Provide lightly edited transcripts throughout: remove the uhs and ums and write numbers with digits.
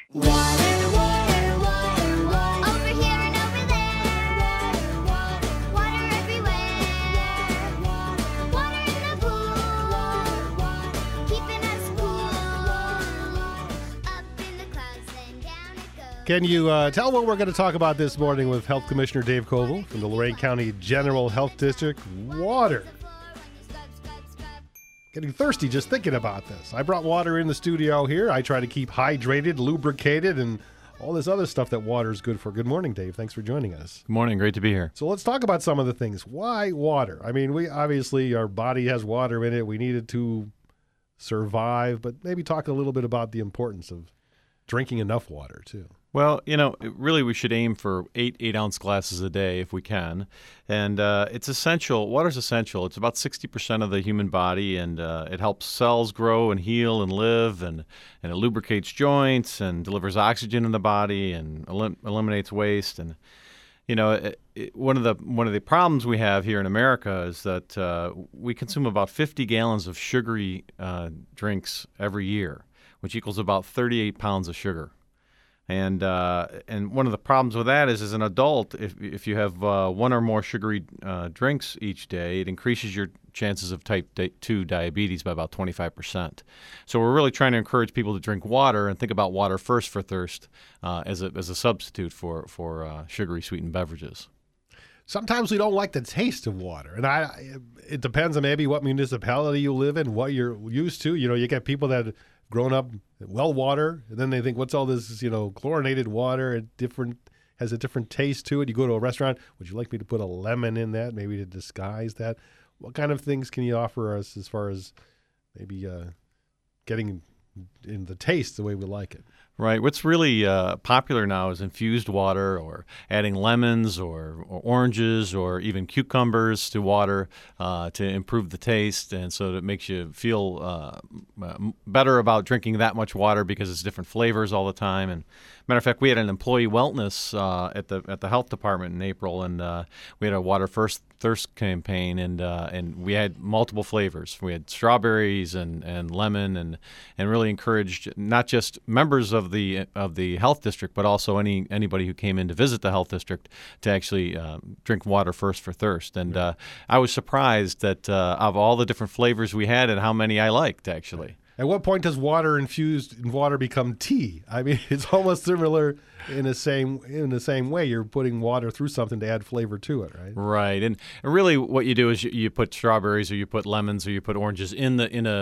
Water, water, water, water. Over here and over there. Water, water, water everywhere. Water, water in the pool. Water, keeping us cool. Up in the clouds and down it goes. Can you tell what we're going to talk about this morning with Health Commissioner Dave Koval from the Lorain County General Health District? Water. Getting thirsty just thinking about this. I brought water in the studio here. I try to keep hydrated, lubricated, and all this other stuff that water is good for. Good morning, Dave. Thanks for joining us. Good morning. Great to be here. So let's talk about some of the things. Why water? I mean, we obviously, our body has water in it. We need it to survive, but maybe talk a little bit about the importance of drinking enough water, too. Well, really we should aim for 8-ounce glasses a day if we can. And it's essential. Water's essential. It's about 60% of the human body, and it helps cells grow and heal and live, and it lubricates joints and delivers oxygen in the body and eliminates waste. And, one of the problems we have here in America is that we consume about 50 gallons of sugary drinks every year, which equals about 38 pounds of sugar. And one of the problems with that is, as an adult, if you have one or more sugary drinks each day, it increases your chances of type 2 diabetes by about 25%. So we're really trying to encourage people to drink water and think about water first for thirst as a substitute for sugary sweetened beverages. Sometimes we don't like the taste of water, and it depends on maybe what municipality you live in, what you're used to. You get people that grown up well water, and then they think, what's all this, chlorinated water? Has a different taste to it. You go to a restaurant, would you like me to put a lemon in that, maybe to disguise that? What kind of things can you offer us as far as maybe getting in the taste the way we like it? Right. What's really popular now is infused water, or adding lemons or oranges or even cucumbers to water to improve the taste, and so it makes you feel better about drinking that much water because it's different flavors all the time. And matter of fact, we had an employee wellness at the health department in April, and we had a Water First Thirst campaign, and we had multiple flavors. We had strawberries and lemon, and really encouraged not just members of the health district, but also anybody who came in to visit the health district to actually drink water first for thirst. And I was surprised that of all the different flavors we had, and how many I liked actually. At what point does water infused in water become tea? I mean, it's almost similar in the same way. You're putting water through something to add flavor to it, right? Right. And really, what you do is you put strawberries, or you put lemons, or you put oranges in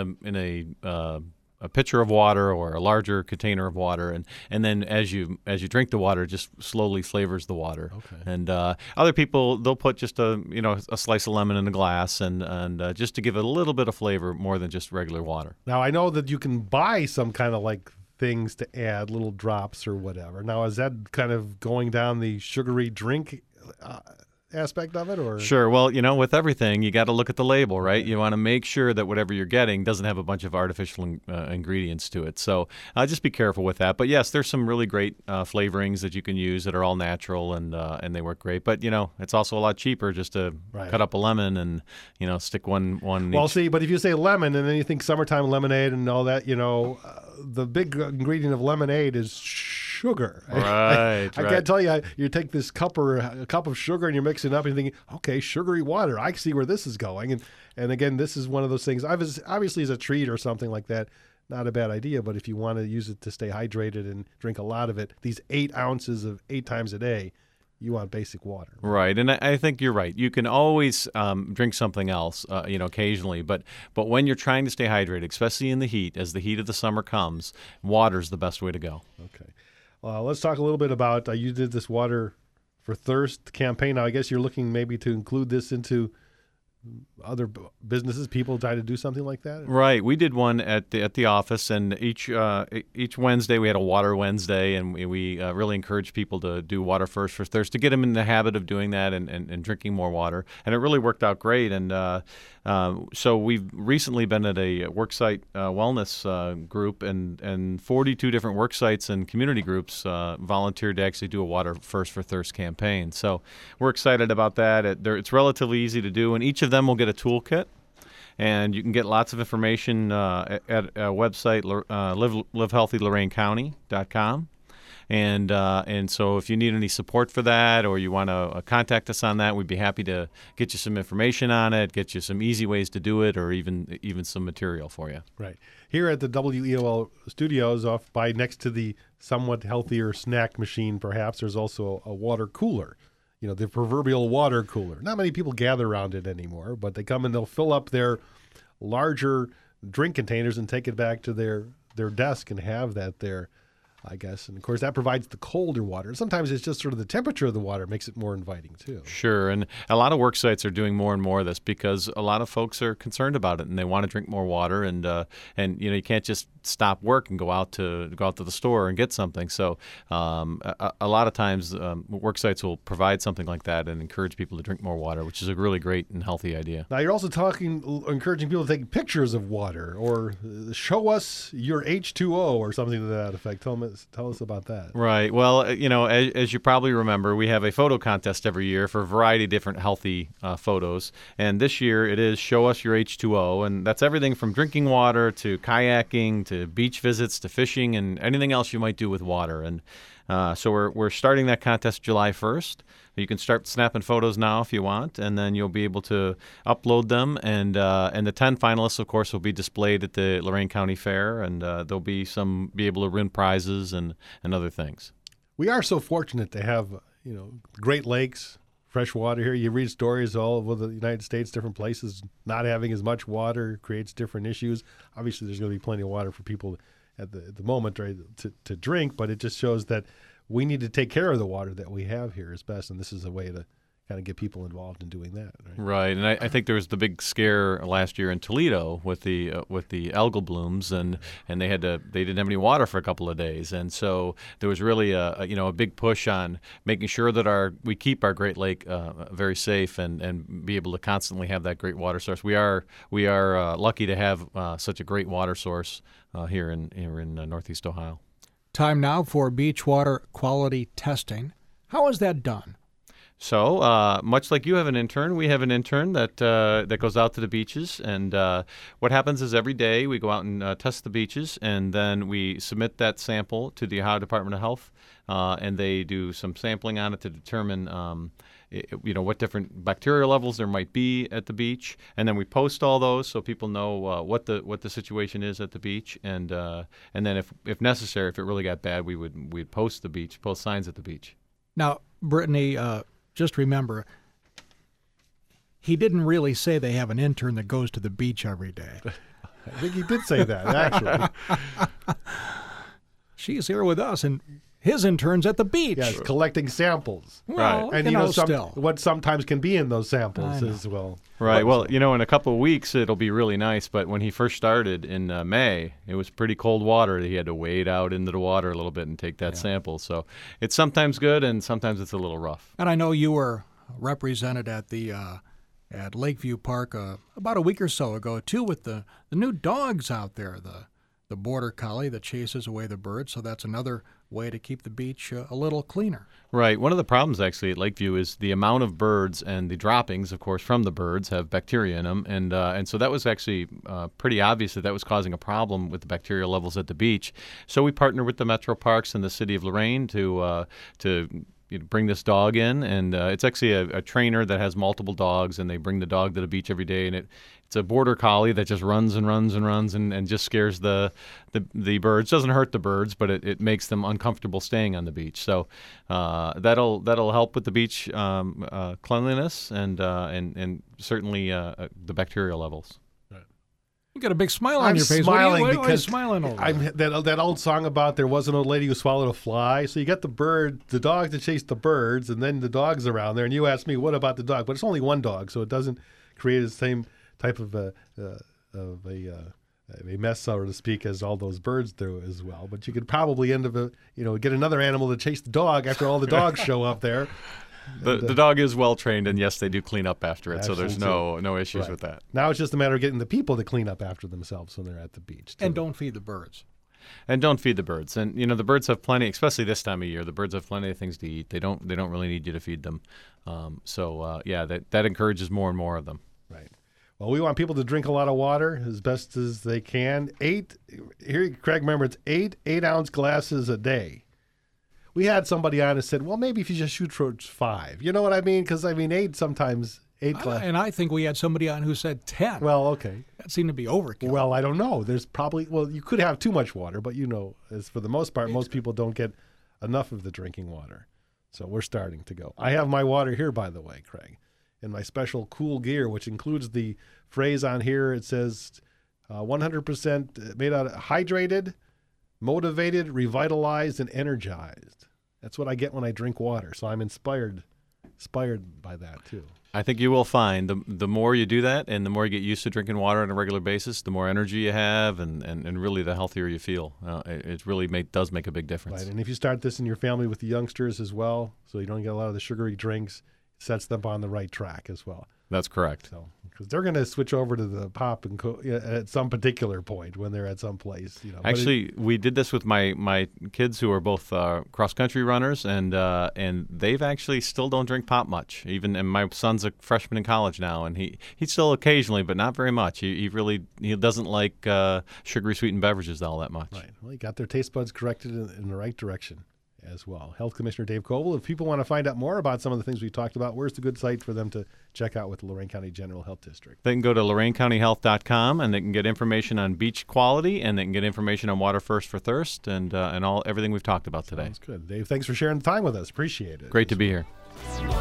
a pitcher of water or a larger container of water, and then as you drink the water, it just slowly flavors the water. Okay. And other people, they'll put just a slice of lemon in a glass, and just to give it a little bit of flavor more than just regular water. Now, I know that you can buy some kind of like things to add, little drops or whatever. Now, is that kind of going down the sugary drink aspect of it, or? Sure. Well, with everything, you got to look at the label, right? You want to make sure that whatever you're getting doesn't have a bunch of artificial ingredients to it. So just be careful with that. But yes, there's some really great flavorings that you can use that are all natural, and they work great. But it's also a lot cheaper just to cut up a lemon and stick one. Well, see, but if you say lemon and then you think summertime lemonade and all that, the big ingredient of lemonade is sugar. Right. I can't tell you. You take this cup of sugar and you're mixing it up and you're thinking, okay, sugary water. I see where this is going. And again, this is one of those things. Obviously, as a treat or something like that, not a bad idea. But if you want to use it to stay hydrated and drink a lot of it, these 8 ounces of 8 times a day, you want basic water. Right, and I think you're right. You can always drink something else, occasionally. But when you're trying to stay hydrated, especially in the heat, as the heat of the summer comes, water's the best way to go. Okay. Let's talk a little bit about, you did this Water for Thirst campaign. Now, I guess you're looking maybe to include this into other businesses, people try to do something like that? Right. We did one at the office, and each Wednesday we had a Water Wednesday, and we really encouraged people to do water first for thirst, to get them in the habit of doing that and drinking more water. And it really worked out great. And so we've recently been at a worksite wellness group, and 42 different worksites and community groups volunteered to actually do a Water First for Thirst campaign. So we're excited about that. It's relatively easy to do, and each of them will get a toolkit, and you can get lots of information at a website, livehealthylorainecounty.com. And so if you need any support for that, or you want to contact us on that, we'd be happy to get you some information on it, get you some easy ways to do it, or even some material for you. Right. Here at the WEOL studios, off by next to the somewhat healthier snack machine, perhaps, there's also a water cooler. You know, the proverbial water cooler. Not many people gather around it anymore, but they come and they'll fill up their larger drink containers and take it back to their desk and have that there, I guess. And, of course, that provides the colder water. Sometimes it's just sort of the temperature of the water makes it more inviting, too. Sure, and a lot of work sites are doing more and more of this because a lot of folks are concerned about it and they want to drink more water, and you know, you can't just stop work and go out to the store and get something. So a lot of times work sites will provide something like that and encourage people to drink more water, which is a really great and healthy idea. Now, you're also encouraging people to take pictures of water or show us your H2O or something to that effect. Tell us about that. Right. Well, you know, as you probably remember, we have a photo contest every year for a variety of different healthy photos. And this year it is Show Us Your H2O. And that's everything from drinking water to kayaking to beach visits to fishing and anything else you might do with water. And so we're starting that contest July 1st. You can start snapping photos now if you want, and then you'll be able to upload them. And the 10 finalists, of course, will be displayed at the Lorain County Fair, and there'll be able to win prizes and other things. We are so fortunate to have, you know, Great Lakes, fresh water here. You read stories all over the United States, different places not having as much water creates different issues. Obviously, there's going to be plenty of water for people at the moment, right, to drink, but it just shows that we need to take care of the water that we have here as best, and this is a way to kind of get people involved in doing that. Right, and I think there was the big scare last year in Toledo with the algal blooms, and they didn't have any water for a couple of days, and so there was really a big push on making sure that we keep our Great Lake very safe and be able to constantly have that great water source. We are lucky to have such a great water source here in Northeast Ohio. Time now for beach water quality testing. How is that done? So, much like you have an intern, we have an intern that goes out to the beaches. And what happens is every day we go out and test the beaches, and then we submit that sample to the Ohio Department of Health, and they do some sampling on it to determine what different bacteria levels there might be at the beach, and then we post all those so people know what the situation is at the beach, and then if necessary, if it really got bad, we'd post signs at the beach. Now, Brittany, just remember, he didn't really say they have an intern that goes to the beach every day. I think he did say that, actually. She's here with us, and his intern's at the beach. Yes, collecting samples. Well, And still. what sometimes can be in those samples as well. Right. Well, in a couple of weeks it'll be really nice. But when he first started in May, it was pretty cold water. He had to wade out into the water a little bit and take that sample. So it's sometimes good and sometimes it's a little rough. And I know you were represented at the at Lakeview Park about a week or so ago too, with the new dogs out there, the border collie that chases away the birds. So that's another way to keep the beach a little cleaner. Right. One of the problems actually at Lakeview is the amount of birds, and the droppings, of course, from the birds have bacteria in them, and so that was actually pretty obvious that was causing a problem with the bacterial levels at the beach. So we partnered with the Metro Parks and the City of Lorain to bring this dog in, and it's actually a trainer that has multiple dogs, and they bring the dog to the beach every day, and it's a border collie that just runs and runs and runs and just scares the birds. Doesn't hurt the birds, but it makes them uncomfortable staying on the beach. So that'll help with the beach cleanliness and certainly the bacterial levels. You got a big smile on I'm your face. Smiling what are you because smiling over? that old song about there was an old lady who swallowed a fly. So you got the dog to chase the birds, and then the dog's around there. And you asked me, what about the dog? But it's only one dog, so it doesn't create the same type of a mess, so to speak, as all those birds do as well. But you could probably get another animal to chase the dog after all the dogs show up there. The dog is well trained, and yes, they do clean up after it, so there's Absolutely. no issues Right. with that. Now it's just a matter of getting the people to clean up after themselves when they're at the beach, too. And don't feed the birds. And don't feed the birds. And the birds have plenty, especially this time of year. The birds have plenty of things to eat. They don't really need you to feed them. That encourages more and more of them. Right. Well, we want people to drink a lot of water as best as they can. Craig, remember, it's 8 8-ounce glasses a day. we had somebody on who said, well, maybe if you just shoot towards 5. You know what I mean? Because, I mean, 8 sometimes, 8 glass. And I think we had somebody on who said 10. Well, okay. That seemed to be overkill. Well, I don't know. There's probably, well, you could have too much water, but as for the most part, most people don't get enough of the drinking water. So we're starting to go. I have my water here, by the way, Craig, in my special cool gear, which includes the phrase on here. It says 100% made out of hydrated, motivated, revitalized, and energized. That's what I get when I drink water. So I'm inspired by that too. I think you will find the more you do that and the more you get used to drinking water on a regular basis, the more energy you have and really the healthier you feel. It really does make a big difference. Right, and if you start this in your family with the youngsters as well, so you don't get a lot of the sugary drinks, it sets them on the right track as well. That's correct. So, because they're going to switch over to the pop and at some particular point when they're at some place. Actually, we did this with my kids who are both cross country runners, and they've actually still don't drink pop much. And my son's a freshman in college now, and he still occasionally, but not very much. He doesn't like sugary sweetened beverages all that much. Right. Well, you got their taste buds corrected in the right direction as well. Health Commissioner Dave Koval. If people want to find out more about some of the things we talked about, where's the good site for them to check out with the Lorain County General Health District? They can go to LorainCountyHealth.com, and they can get information on beach quality, and they can get information on Water First for Thirst, and everything we've talked about today. Sounds good. Dave, thanks for sharing the time with us. Appreciate it. Great to be here. Water,